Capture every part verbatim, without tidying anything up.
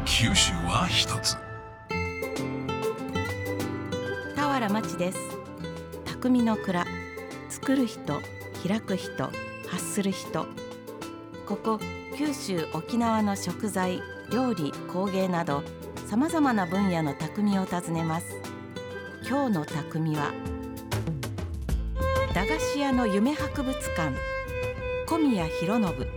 九州は一つ。 田原町です。匠の蔵、作る人、開く人、発する人。ここ九州沖縄の食材、料理、工芸などさまざまな分野の匠を訪ねます。今日の匠は駄菓子屋の夢博物館、小宮浩信。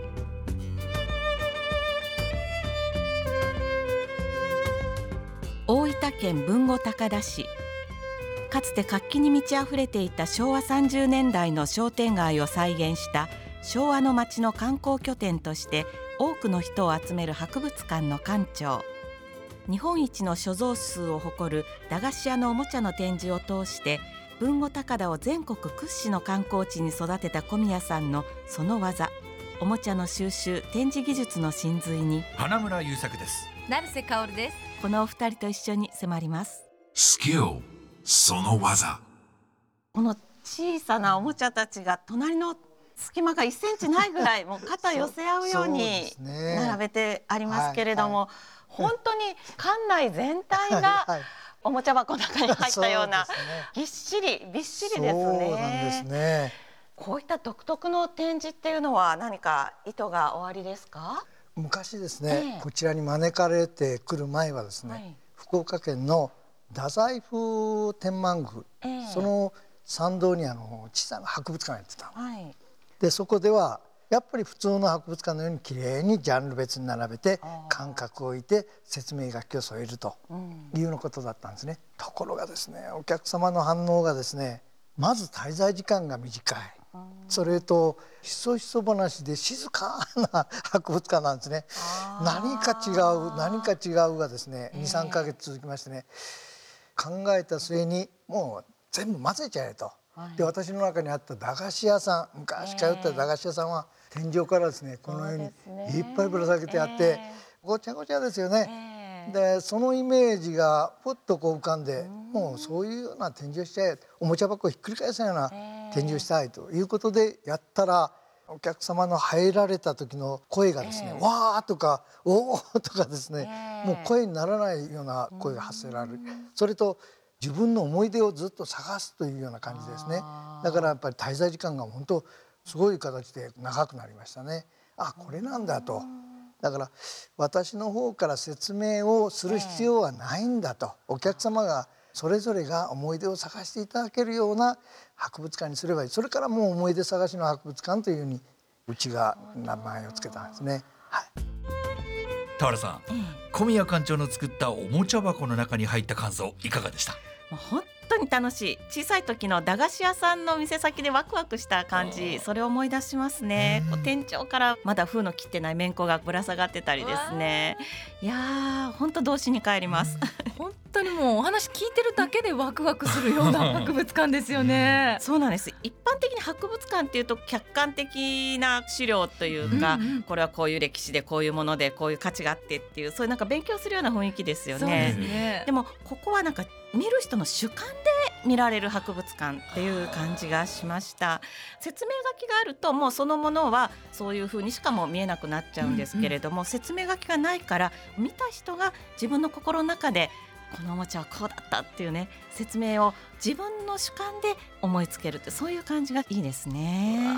大分県豊後高田市、かつて活気に満ち溢れていたしょうわさんじゅうねんだいの商店街を再現した昭和の街の観光拠点として多くの人を集める博物館の館長。日本一の所蔵数を誇る駄菓子屋のおもちゃの展示を通して豊後高田を全国屈指の観光地に育てた小宮さんのその技、おもちゃの収集・展示技術の真髄に花村優作です。 成瀬薫です。 このお二人と一緒に迫ります。 スキル、その技。 この小さなおもちゃたちが隣の隙間がいっセンチないぐらいもう肩寄せ合うように並べてありますけれども、はいはい、本当に館内全体がおもちゃ箱の中に入ったようなぎっしりびっしりですね。 そうなんですね。 こういった独特の展示っていうのは何か意図がおありですか？ 昔ですね、 ええ、 こちらに招かれてくる前はですね、はい、福岡県の太宰府天満宮、ええ、その参道にあの小さな博物館がやってた、はい、でそこではやっぱり普通の博物館のようにきれいにジャンル別に並べて間隔を置いて説明書きを添えるというようなことだったんですね、うん、ところがですね、お客様の反応がですね、まず滞在時間が短い、それとひそひそ話で静かな博物館なんですね。何か違う何か違うがですね、にさんかげつ続きましてね、考えた末にもう全部混ぜちゃえと、はい、で私の中にあった駄菓子屋さん、昔通った駄菓子屋さんは天井からですね、このようにいっぱいぶら下げてあって、ごちゃごちゃですよね、でそのイメージがふっとこう浮かんで、もうそういうような展示をしちゃえ、おもちゃ箱をひっくり返すような展示をしたいということでやったら、お客様の入られた時の声がですね、わーとかおーとかですね、もう声にならないような声が発せられる。それと自分の思い出をずっと探すというような感じですね。だからやっぱり滞在時間が本当すごい形で長くなりましたね。あ、これなんだと。だから私の方から説明をする必要はないんだと、お客様がそれぞれが思い出を探していただけるような博物館にすればいい。それからもう思い出探しの博物館というふうにうちが名前をつけたんですね、はい、 田原さん、小宮館長の作ったおもちゃ箱の中に入った感想いかがでした？ もう本当に楽しい。小さい時の駄菓子屋さんの店先でワクワクした感じ、それを思い出しますね。こう天井からまだ封の切ってないめんこがぶら下がってたりですね。いやー、本当童心に帰ります。 本当にもうお話聞いてるだけでワクワクするような博物館ですよね。 そうなんです。一般的に博物館っていうと客観的な資料というか、うんうん、これはこういう歴史でこういうものでこういう価値があってっていう、そういうなんか勉強するような雰囲気ですよね。そうですね。でもここはなんか見る人の主観で見られる博物館っていう感じがしました。説明書きがあるともうそのものはそういう風にしかも見えなくなっちゃうんですけれども、うんうん、説明書きがないから見た人が自分の心の中でこのおもちゃはこうだったっていうね、説明を自分の主観で思いつけるって、そういう感じがいいですね。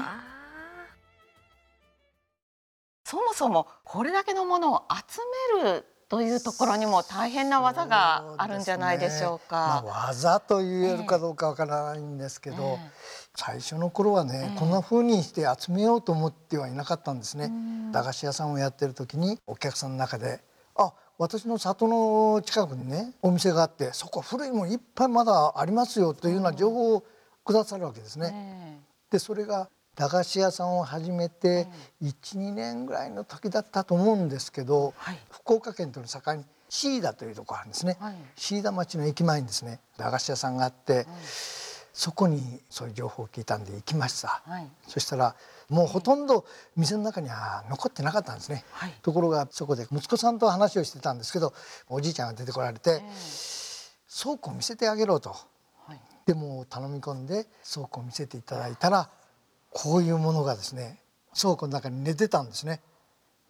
そもそもこれだけのものを集めるというところにも大変な技があるんじゃないでしょうか。 う、ね、まあ、技と言えるかどうかわからないんですけど、えー、最初の頃はね、えー、こんな風にして集めようと思ってはいなかったんですね。駄菓子屋さんをやってる時にお客さんの中で、あ、私の里の近くにねお店があって、そこ古いものいっぱいまだありますよというような情報をくださるわけですね。でそれが駄菓子屋さんを始めていち、にねんぐらいの時だったと思うんですけど、はい、福岡県との境にシーダというところがあるんですね、はい、シーダ町の駅前にですね駄菓子屋さんがあって、はい、そこにそういう情報を聞いたんで行きました、はい、そしたらもうほとんど店の中には残ってなかったんですね、はい、ところがそこで息子さんと話をしてたんですけど、おじいちゃんが出てこられて、えー、倉庫を見せてあげろと、はい、でも頼み込んで倉庫を見せていただいたら、こういうものがですね倉庫の中に寝てたんですね。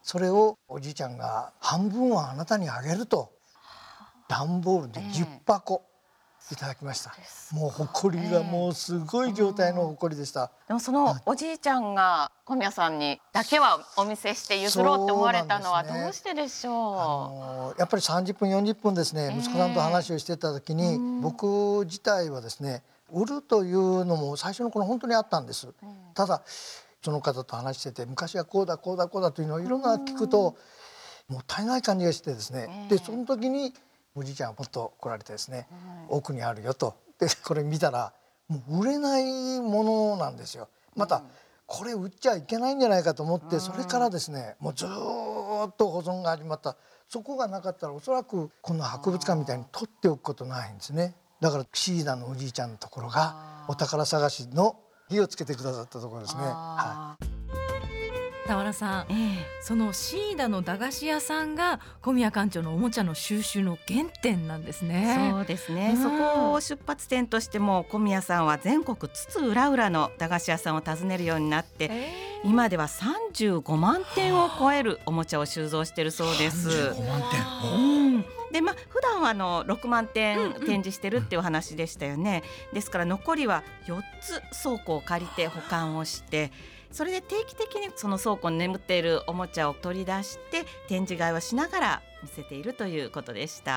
それをおじいちゃんが半分はあなたにあげると段ボールでじゅっぱこいただきました、えー、もう誇りがもうすごい状態の誇りでした、 えー、でもそのおじいちゃんが小宮さんにだけはお見せして譲ろうって思われたのはどうしてでしょう。 あのやっぱりさんじゅっぷんよんじゅっぷんですね、息子さんと話をしてた時に、えー、僕自体はですね売るというのも最初の頃本当にあったんです、うん、ただその方と話してて昔はこうだこうだこうだというのをいろんな聞くともったいない感じがしてですね、でその時におじいちゃんがもっと来られてですね、奥にあるよと。でこれ見たらもう売れないものなんですよ。またこれ売っちゃいけないんじゃないかと思って、それからですねもうずっと保存が始まった。そこがなかったらおそらくこの博物館みたいに取っておくことないんですね。だからシーダのおじいちゃんのところがお宝探しの火をつけてくださったところですね。はい、 田原さん、ええ、そのシーダの駄菓子屋さんが小宮館長のおもちゃの収集の原点なんですね。 そうですね、うん、そこを出発点としても小宮さんは全国津々浦々の駄菓子屋さんを訪ねるようになって、えー、今ではさんじゅうごまんてんを超えるおもちゃを収蔵しているそうです。 さんじゅうごまんてん、 うんでまあ、普段はあのろくまんてん展示してるっていう話でしたよね、うんうん、ですから残りはよっつ倉庫を借りて保管をして、それで定期的にその倉庫に眠っているおもちゃを取り出して展示会をしながら見せているということでした。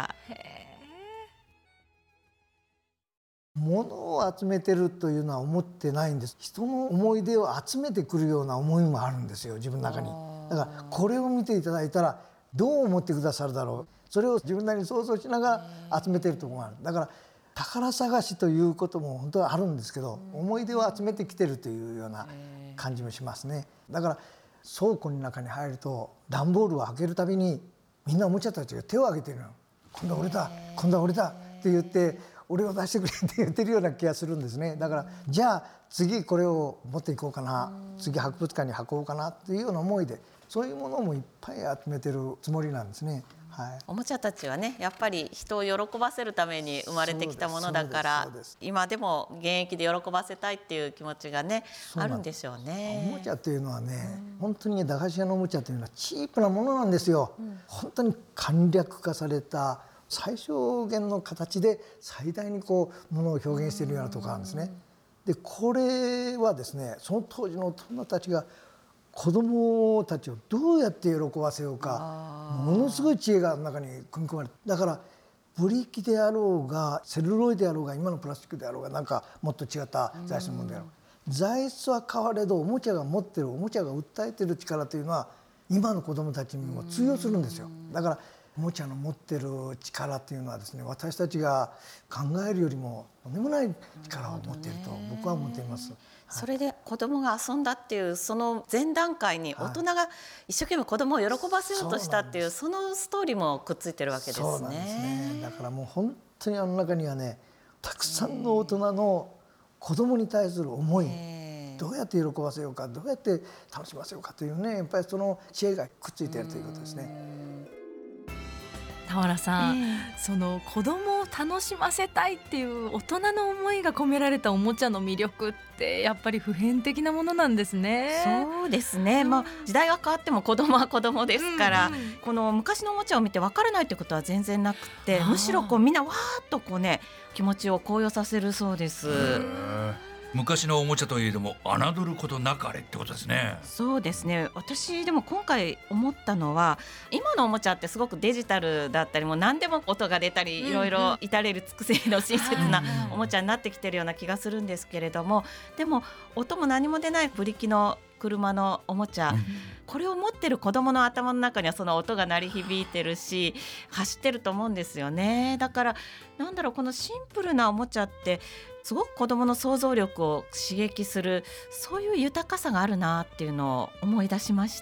物を集めてるというのは思ってないんです。人の思い出を集めてくるような思いもあるんですよ、自分の中に。だからこれを見ていただいたらどう思ってくださるだろう、それを自分なりに想像しながら集めているところがある。だから宝探しということも本当はあるんですけど、思い出を集めてきてるというような感じもしますね。だから倉庫の中に入ると段ボールを開けるたびにみんなおもちゃたちが手を挙げてるの。今度は俺だ今度は俺だって言って俺を出してくれって言ってるような気がするんですね。だからじゃあ次これを持っていこうかな、次博物館に運ぼうかなっていうような思いでそういうものもいっぱい集めてるつもりなんですね。はい、 おもちゃたちはねやっぱり人を喜ばせるために生まれてきたものだから、今でも現役で喜ばせたいっていう気持ちがねあるんでしょうね。 おもちゃっていうのはね、うん、本当に駄菓子屋のおもちゃというのはチープなものなんですよ、うん、本当に簡略化された最小限の形で最大にこうものを表現しているようなところなんですね。でこれはですねその当時の大人たちが子どもたちをどうやって喜ばせようか、ものすごい知恵が中に組み込まれて、だからブリキであろうがセルロイドであろうが今のプラスチックであろうがなんかもっと違った材質のものであろう、材質は変われどおもちゃが持ってるおもちゃが訴えてる力というのは今の子どもたちにも通用するんですよ。だからおもちゃの持ってる力っていうのはですね、私たちが考えるよりもとんでもない力を持っていると僕は思っています。 それで子供が遊んだっていうその前段階に大人が一生懸命子供を喜ばせようとしたっていう、はい、そのストーリーもくっついてるわけですね。 そうなんですね。だからもう本当にあの中にはねたくさんの大人の子供に対する思い、どうやって喜ばせようかどうやって楽しませようかというねやっぱりその知恵がくっついているということですね。 田原さん、えー、その子供を楽しませたいっていう大人の思いが込められたおもちゃの魅力ってやっぱり普遍的なものなんですね。 そうですね、うん、まあ、時代が変わっても子供は子供ですから、うんうん、この昔のおもちゃを見て分からないってことは全然なくて、むしろこうみんなわーっとこう、ね、気持ちを高揚させるそうです。 昔のおもちゃといえども侮ることなかれってことですね。 そうですね。私でも今回思ったのは今のおもちゃってすごくデジタルだったりもう何でも音が出たり、うんうん、いろいろ至れり尽くせりの親切なおもちゃになってきてるような気がするんですけれども、でも音も何も出ないブリキの車のおもちゃ、うん、これを持ってる子どもの頭の中にはその音が鳴り響いてるし走ってると思うんですよね。だからなんだろう、このシンプルなおもちゃってすごく子どもの想像力を刺激する、そういう豊かさがあるなっていうのを思い出しました。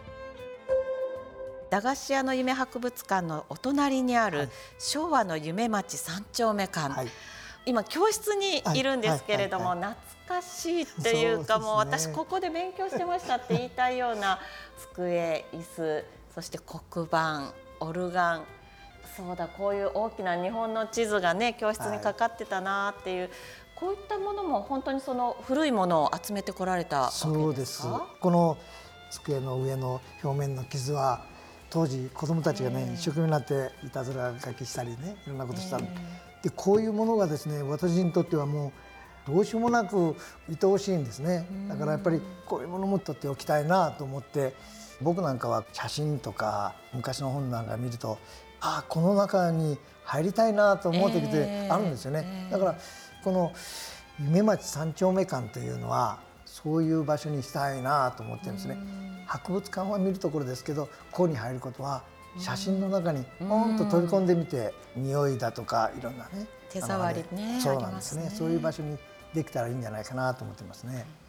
駄菓子屋の夢博物館のお隣にある昭和の夢町三丁目館、はい、今教室にいるんですけれども、はいはいはいはい、懐かしいっていうか、もう私ここで勉強してましたって言いたいような机、椅子、そして黒板、オルガン、そうだ、こういう大きな日本の地図がね教室にかかってたなっていう、はい、こういったものも本当にその古いものを集めてこられたわけですか？ そうです。この机の上の表面の傷は当時子どもたちがね一生懸命になっていたずら書きしたりねいろんなことしたの、でこういうものがですね私にとってはもうどうしようもなく愛おしいんですね。だからやっぱりこういうものも取っておきたいなと思って、僕なんかは写真とか昔の本なんか見るとああこの中に入りたいなと思う時ってあるんですよね、えー、だからこの夢町三丁目館というのはそういう場所にしたいなと思ってるんですね。博物館は見るところですけどここに入ることは写真の中にポンと取り込んでみて匂いだとかいろんなね手触りねそうなんですね、そういう場所にできたらいいんじゃないかなと思ってますね。